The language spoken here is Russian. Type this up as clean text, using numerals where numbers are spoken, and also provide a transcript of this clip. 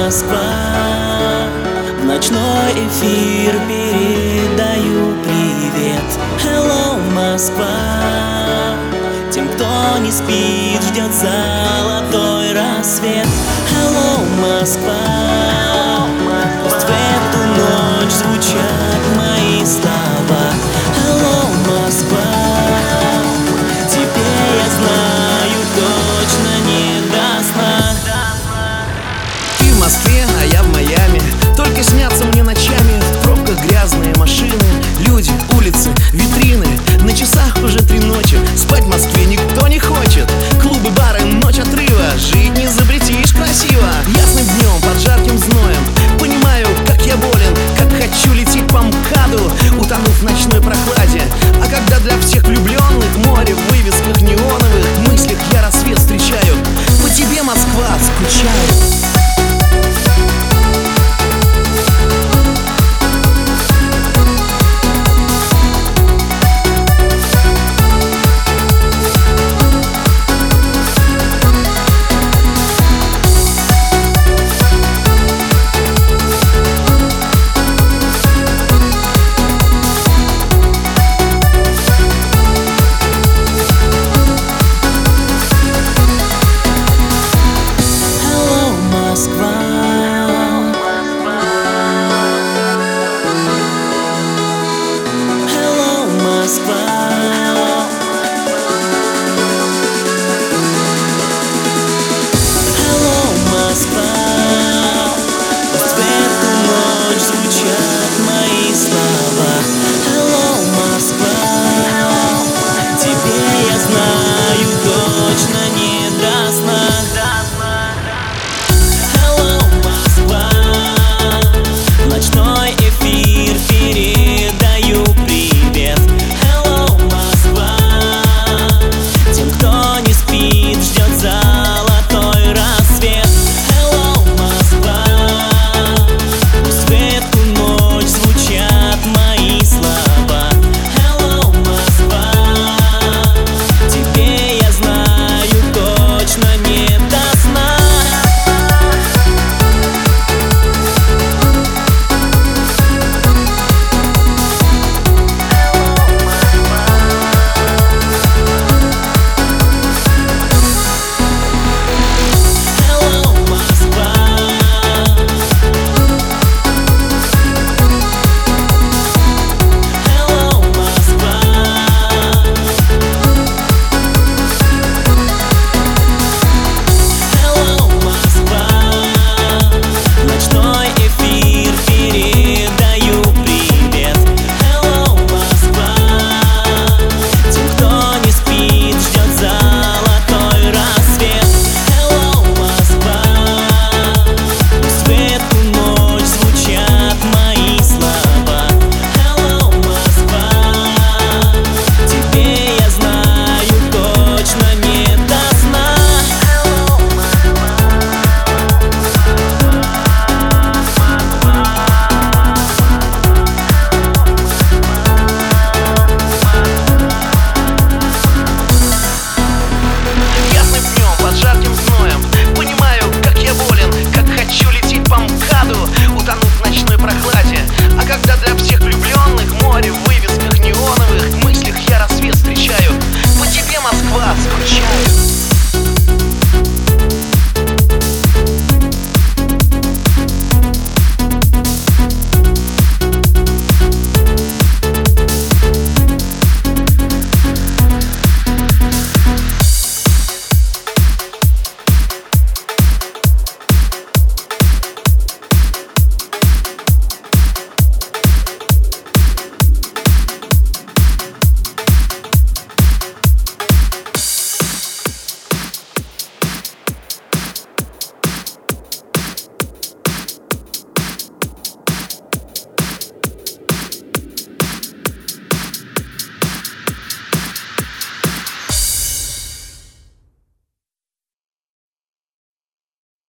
Москва, в ночной эфир передаю привет. Hello, Москва, тем, кто не спит, ждет золотой рассвет. Hello, Москва, пусть в эту ночь звучат мои слова. Hello, Москва, теперь я знаю, точно не до сна. Ты в Москве, а я в Майами. Только снятся мне ночами. В пробках грязные машины, люди, улицы, витрины. На часах уже 3 ночи. Спать